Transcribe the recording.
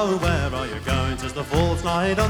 where are you going? 'Tis the fourth night on